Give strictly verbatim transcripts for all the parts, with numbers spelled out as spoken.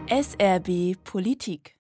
S R B Politik.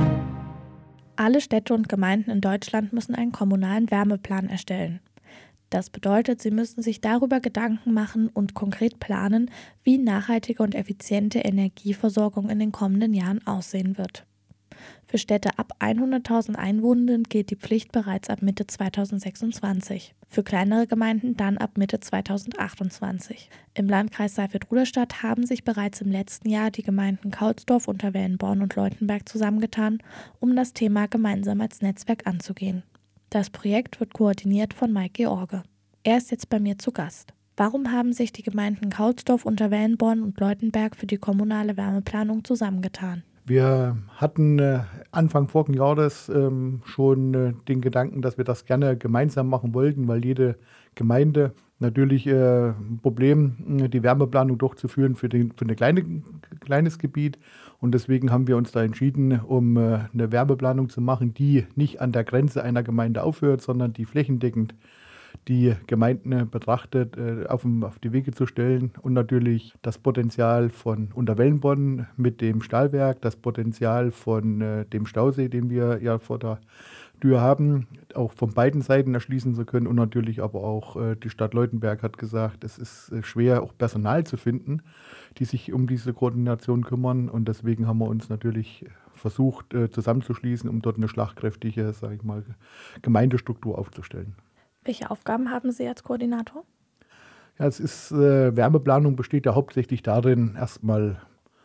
Alle Städte und Gemeinden in Deutschland müssen einen kommunalen Wärmeplan erstellen. Das bedeutet, sie müssen sich darüber Gedanken machen und konkret planen, wie nachhaltige und effiziente Energieversorgung in den kommenden Jahren aussehen wird. Für Städte ab hunderttausend Einwohnern gilt die Pflicht bereits ab Mitte zweitausendsechsundzwanzig, für kleinere Gemeinden dann ab Mitte zweitausendachtundzwanzig. Im Landkreis Saalfeld-Rudolstadt haben sich bereits im letzten Jahr die Gemeinden Kaulsdorf, Unterwellenborn und Leutenberg zusammengetan, um das Thema gemeinsam als Netzwerk anzugehen. Das Projekt wird koordiniert von Mike George. Er ist jetzt bei mir zu Gast. Warum haben sich die Gemeinden Kaulsdorf, Unterwellenborn und Leutenberg für die kommunale Wärmeplanung zusammengetan? Wir hatten äh, Anfang vorigen Jahres ähm, schon äh, den Gedanken, dass wir das gerne gemeinsam machen wollten, weil jede Gemeinde natürlich äh, ein Problem, die Wärmeplanung durchzuführen für, den, für ein kleine, kleines Gebiet. Und deswegen haben wir uns da entschieden, um äh, eine Wärmeplanung zu machen, die nicht an der Grenze einer Gemeinde aufhört, sondern die flächendeckend die Gemeinden betrachtet, auf, auf die Wege zu stellen und natürlich das Potenzial von Unterwellenborn mit dem Stahlwerk, das Potenzial von äh, dem Stausee, den wir ja vor der Tür haben, auch von beiden Seiten erschließen zu können und natürlich aber auch äh, die Stadt Leutenberg hat gesagt, es ist äh, schwer, auch Personal zu finden, die sich um diese Koordination kümmern und deswegen haben wir uns natürlich versucht äh, zusammenzuschließen, um dort eine schlagkräftige, sage ich mal, Gemeindestruktur aufzustellen. Welche Aufgaben haben Sie als Koordinator? Ja, es ist, äh, Wärmeplanung besteht ja hauptsächlich darin, erstmal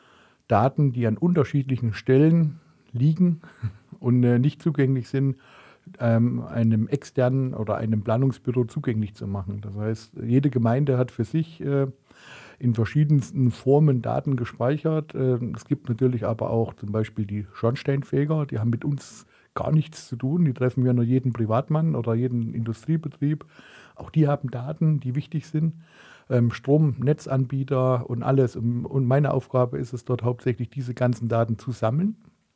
Daten, die an unterschiedlichen Stellen liegen und äh, nicht zugänglich sind, ähm, einem externen oder einem Planungsbüro zugänglich zu machen. Das heißt, jede Gemeinde hat für sich äh, in verschiedensten Formen Daten gespeichert. Äh, es gibt natürlich aber auch zum Beispiel die Schornsteinfeger, die haben mit uns gar nichts zu tun. Die treffen ja nur jeden Privatmann oder jeden Industriebetrieb. Auch die haben Daten, die wichtig sind. Ähm, Stromnetzanbieter und alles. Und, und meine Aufgabe ist es dort hauptsächlich, diese ganzen Daten zu sammeln,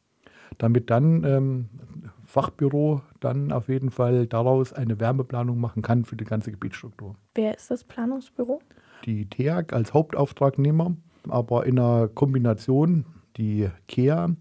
damit dann ähm, Fachbüro dann auf jeden Fall daraus eine Wärmeplanung machen kann für die ganze Gebietsstruktur. Wer ist das Planungsbüro? Die T E A G als Hauptauftragnehmer, aber in einer Kombination die K E A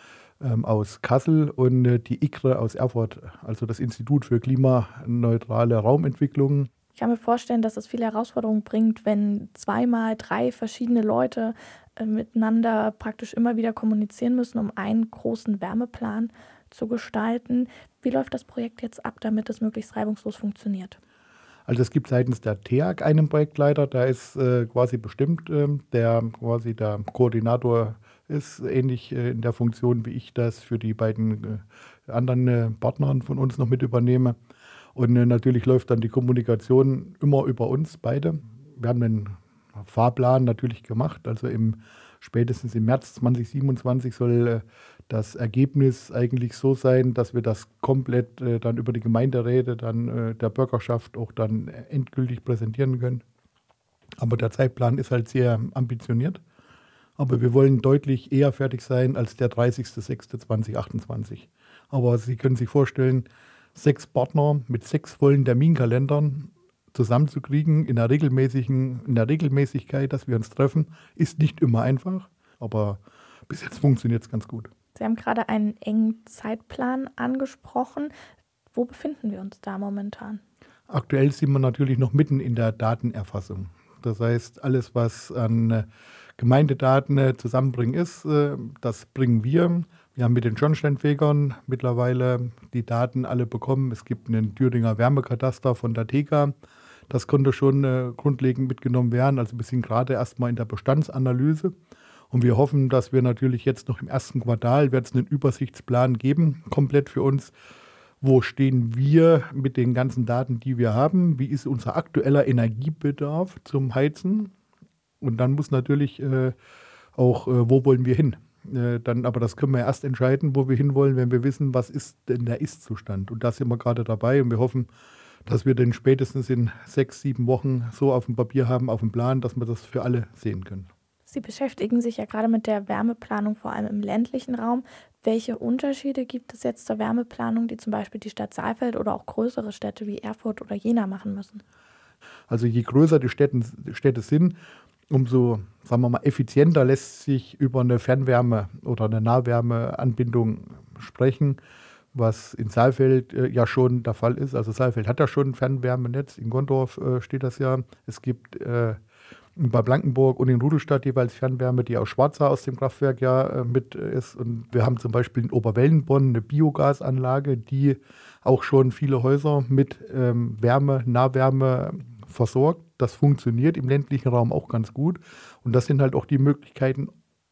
aus Kassel und die I C R E aus Erfurt, also das Institut für klimaneutrale Raumentwicklung. Ich kann mir vorstellen, dass es viele Herausforderungen bringt, wenn zweimal drei verschiedene Leute äh, miteinander praktisch immer wieder kommunizieren müssen, um einen großen Wärmeplan zu gestalten. Wie läuft das Projekt jetzt ab, damit es möglichst reibungslos funktioniert? Also es gibt seitens der T E A G einen Projektleiter, der ist äh, quasi bestimmt, äh, der quasi der Koordinator ist, ähnlich äh, in der Funktion, wie ich das für die beiden äh, anderen äh, Partnern von uns noch mit übernehme. Und äh, natürlich läuft dann die Kommunikation immer über uns beide. Wir haben einen Fahrplan natürlich gemacht, also im, spätestens im März zweitausendsiebenundzwanzig soll äh, das Ergebnis eigentlich so sein, dass wir das komplett äh, dann über die Gemeinderäte, dann äh, der Bürgerschaft auch dann endgültig präsentieren können. Aber der Zeitplan ist halt sehr ambitioniert. Aber wir wollen deutlich eher fertig sein als der dreißigster sechster zweitausendachtundzwanzig. Aber Sie können sich vorstellen, sechs Partner mit sechs vollen Terminkalendern zusammenzukriegen in der regelmäßigen, in der Regelmäßigkeit, dass wir uns treffen, ist nicht immer einfach. Aber bis jetzt funktioniert es ganz gut. Sie haben gerade einen engen Zeitplan angesprochen. Wo befinden wir uns da momentan? Aktuell sind wir natürlich noch mitten in der Datenerfassung. Das heißt, alles, was an Gemeindedaten zusammenbringen ist, das bringen wir. Wir haben mit den Schornsteinfegern mittlerweile die Daten alle bekommen. Es gibt einen Thüringer Wärmekataster von der T E K A. Das konnte schon grundlegend mitgenommen werden. Also wir sind gerade erstmal in der Bestandsanalyse. Und wir hoffen, dass wir natürlich jetzt noch im ersten Quartal wird es einen Übersichtsplan geben, komplett für uns. Wo stehen wir mit den ganzen Daten, die wir haben? Wie ist unser aktueller Energiebedarf zum Heizen? Und dann muss natürlich äh, auch, äh, wo wollen wir hin? Äh, dann, aber das können wir erst entscheiden, wo wir hinwollen, wenn wir wissen, was ist denn der Ist-Zustand. Und da sind wir gerade dabei und wir hoffen, dass wir den spätestens in sechs, sieben Wochen so auf dem Papier haben, auf dem Plan, dass wir das für alle sehen können. Sie beschäftigen sich ja gerade mit der Wärmeplanung, vor allem im ländlichen Raum. Welche Unterschiede gibt es jetzt zur Wärmeplanung, die zum Beispiel die Stadt Saalfeld oder auch größere Städte wie Erfurt oder Jena machen müssen? Also je größer die Städte, Städte sind, umso, sagen wir mal, effizienter lässt sich über eine Fernwärme oder eine Nahwärmeanbindung sprechen, was in Saalfeld äh, ja schon der Fall ist. Also Saalfeld hat ja schon ein Fernwärmenetz, in Gondorf äh, steht das ja. Es gibt äh, bei Blankenburg und in Rudolstadt jeweils Fernwärme, die aus Schwarza aus dem Kraftwerk ja äh, mit ist. Und wir haben zum Beispiel in Oberwellenborn eine Biogasanlage, die auch schon viele Häuser mit ähm, Wärme, Nahwärme versorgt. Das funktioniert im ländlichen Raum auch ganz gut. Und das sind halt auch die Möglichkeiten,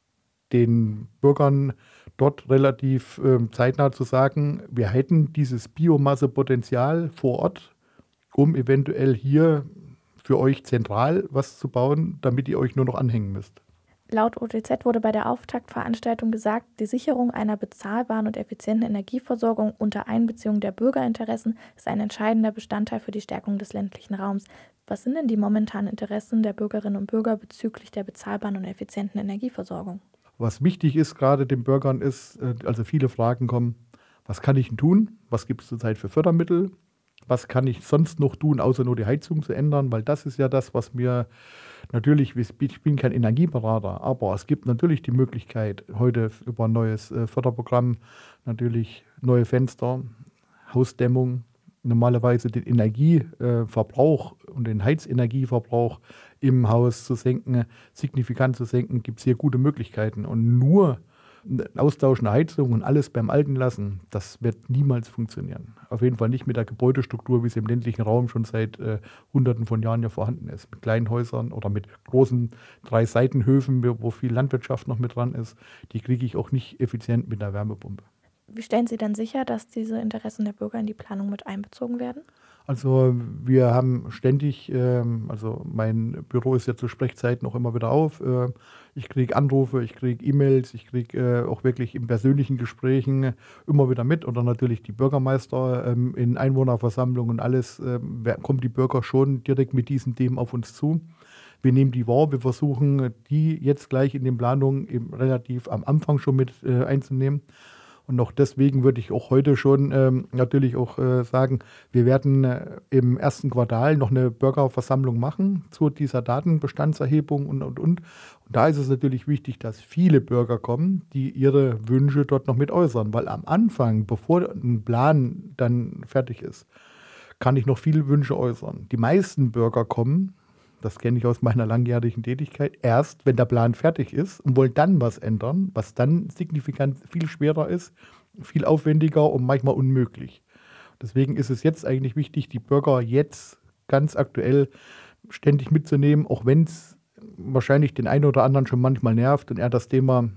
den Bürgern dort relativ äh, zeitnah zu sagen, wir hätten dieses Biomassepotenzial vor Ort, um eventuell hier für euch zentral was zu bauen, damit ihr euch nur noch anhängen müsst. Laut O T Z wurde bei der Auftaktveranstaltung gesagt, die Sicherung einer bezahlbaren und effizienten Energieversorgung unter Einbeziehung der Bürgerinteressen ist ein entscheidender Bestandteil für die Stärkung des ländlichen Raums. Was sind denn die momentanen Interessen der Bürgerinnen und Bürger bezüglich der bezahlbaren und effizienten Energieversorgung? Was wichtig ist gerade den Bürgern ist, also viele Fragen kommen, was kann ich denn tun? Was gibt es zurzeit für Fördermittel? Was kann ich sonst noch tun, außer nur die Heizung zu ändern? Weil das ist ja das, was mir natürlich, ich bin kein Energieberater, aber es gibt natürlich die Möglichkeit, heute über ein neues Förderprogramm natürlich neue Fenster, Hausdämmung, normalerweise den Energieverbrauch und den Heizenergieverbrauch im Haus zu senken, signifikant zu senken, gibt es hier gute Möglichkeiten. Und nur Austausch einer Heizung und alles beim Alten lassen, das wird niemals funktionieren. Auf jeden Fall nicht mit der Gebäudestruktur, wie sie im ländlichen Raum schon seit äh, Hunderten von Jahren ja vorhanden ist. Mit kleinen Häusern oder mit großen Drei-Seitenhöfen, wo viel Landwirtschaft noch mit dran ist, die kriege ich auch nicht effizient mit einer Wärmepumpe. Wie stellen Sie denn sicher, dass diese Interessen der Bürger in die Planung mit einbezogen werden? Also wir haben ständig, ähm, also mein Büro ist ja zu Sprechzeiten auch immer wieder auf. Äh, ich kriege Anrufe, ich kriege E-Mails, ich kriege äh, auch wirklich in persönlichen Gesprächen immer wieder mit. Oder natürlich die Bürgermeister ähm, in Einwohnerversammlungen und alles, äh, kommen die Bürger schon direkt mit diesen Themen auf uns zu. Wir nehmen die wahr, wir versuchen die jetzt gleich in den Planungen eben relativ am Anfang schon mit äh, einzunehmen. Und auch deswegen würde ich auch heute schon ähm, natürlich auch äh, sagen, wir werden äh, im ersten Quartal noch eine Bürgerversammlung machen zu dieser Datenbestandserhebung und, und, und. Und da ist es natürlich wichtig, dass viele Bürger kommen, die ihre Wünsche dort noch mit äußern. Weil am Anfang, bevor ein Plan dann fertig ist, kann ich noch viele Wünsche äußern. Die meisten Bürger kommen, das kenne ich aus meiner langjährigen Tätigkeit, erst, wenn der Plan fertig ist und wollen dann was ändern, was dann signifikant viel schwerer ist, viel aufwendiger und manchmal unmöglich. Deswegen ist es jetzt eigentlich wichtig, die Bürger jetzt ganz aktuell ständig mitzunehmen, auch wenn es wahrscheinlich den einen oder anderen schon manchmal nervt und er das Thema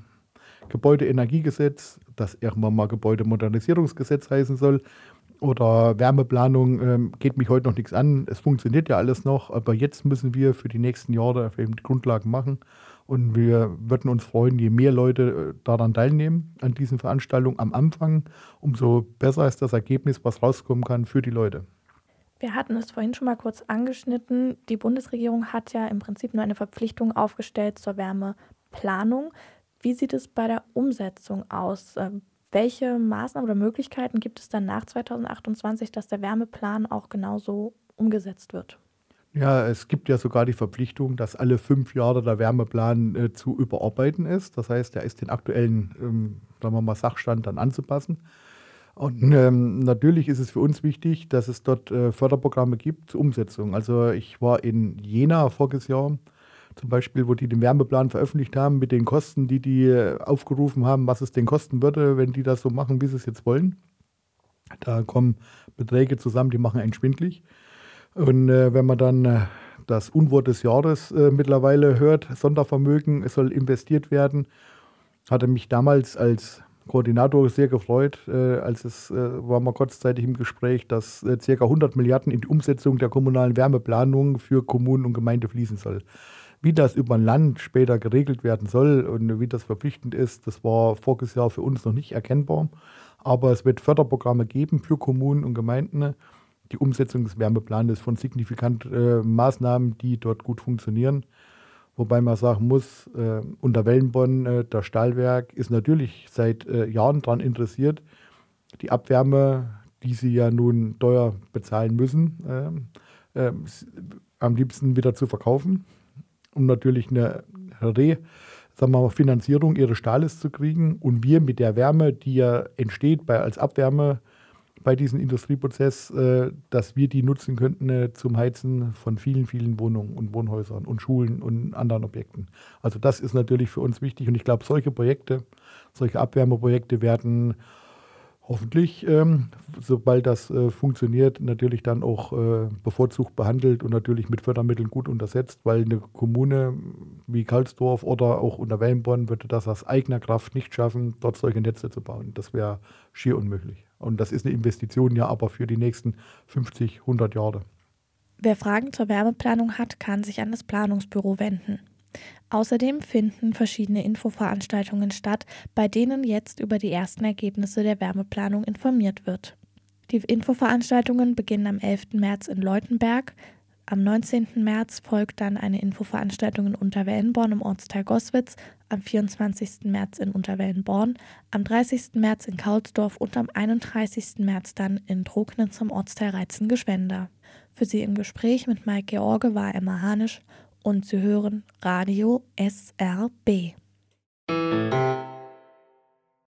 Gebäudeenergiegesetz, das irgendwann mal Gebäudemodernisierungsgesetz heißen soll, oder Wärmeplanung ähm, geht mich heute noch nichts an. Es funktioniert ja alles noch, aber jetzt müssen wir für die nächsten Jahre eben die Grundlagen machen. Und wir würden uns freuen, je mehr Leute daran teilnehmen, an diesen Veranstaltungen am Anfang, umso besser ist das Ergebnis, was rauskommen kann für die Leute. Wir hatten es vorhin schon mal kurz angeschnitten. Die Bundesregierung hat ja im Prinzip nur eine Verpflichtung aufgestellt zur Wärmeplanung. Wie sieht es bei der Umsetzung aus? Welche Maßnahmen oder Möglichkeiten gibt es dann nach zweitausendachtundzwanzig, dass der Wärmeplan auch genauso umgesetzt wird? Ja, es gibt ja sogar die Verpflichtung, dass alle fünf Jahre der Wärmeplan äh, zu überarbeiten ist. Das heißt, er ist den aktuellen ähm, sagen wir mal, Sachstand dann anzupassen. Und ähm, natürlich ist es für uns wichtig, dass es dort äh, Förderprogramme gibt zur Umsetzung. Also ich war in Jena voriges Jahr zum Beispiel, wo die den Wärmeplan veröffentlicht haben mit den Kosten, die die aufgerufen haben, was es denn kosten würde, wenn die das so machen, wie sie es jetzt wollen. Da kommen Beträge zusammen, die machen einen schwindlig. Und äh, wenn man dann äh, das Unwort des Jahres äh, mittlerweile hört, Sondervermögen, es soll investiert werden, hatte mich damals als Koordinator sehr gefreut, äh, als es äh, war mal kurzzeitig im Gespräch, dass äh, ca. hundert Milliarden in die Umsetzung der kommunalen Wärmeplanung für Kommunen und Gemeinden fließen soll. Wie das über ein Land später geregelt werden soll und wie das verpflichtend ist, das war voriges Jahr für uns noch nicht erkennbar. Aber es wird Förderprogramme geben für Kommunen und Gemeinden. Die Umsetzung des Wärmeplans von signifikanten äh, Maßnahmen, die dort gut funktionieren. Wobei man sagen muss, äh, unter Wellenborn, äh, das Stahlwerk ist natürlich seit äh, Jahren daran interessiert, die Abwärme, die sie ja nun teuer bezahlen müssen, äh, äh, am liebsten wieder zu verkaufen. um natürlich eine Re, sagen wir mal, Finanzierung ihres Stahles zu kriegen. Und wir mit der Wärme, die ja entsteht bei, als Abwärme bei diesem Industrieprozess, äh, dass wir die nutzen könnten äh, zum Heizen von vielen, vielen Wohnungen und Wohnhäusern und Schulen und anderen Objekten. Also das ist natürlich für uns wichtig und ich glaube, solche Projekte, solche Abwärmeprojekte werden hoffentlich, ähm, sobald das äh, funktioniert, natürlich dann auch äh, bevorzugt behandelt und natürlich mit Fördermitteln gut untersetzt, weil eine Kommune wie Karlsdorf oder auch Unterwellenborn würde das aus eigener Kraft nicht schaffen, dort solche Netze zu bauen. Das wäre schier unmöglich. Und das ist eine Investition ja aber für die nächsten fünfzig, hundert Jahre. Wer Fragen zur Wärmeplanung hat, kann sich an das Planungsbüro wenden. Außerdem finden verschiedene Infoveranstaltungen statt, bei denen jetzt über die ersten Ergebnisse der Wärmeplanung informiert wird. Die Infoveranstaltungen beginnen am elften März in Leutenberg. Am neunzehnten März folgt dann eine Infoveranstaltung in Unterwellenborn im Ortsteil Goswitz, am vierundzwanzigsten März in Unterwellenborn, am dreißigsten März in Kaulsdorf und am einunddreißigsten März dann in Trognitz im Ortsteil Reitzen-Gschwenda. Für Sie im Gespräch mit Mike George war Emma Hanisch und Sie hören Radio S R B.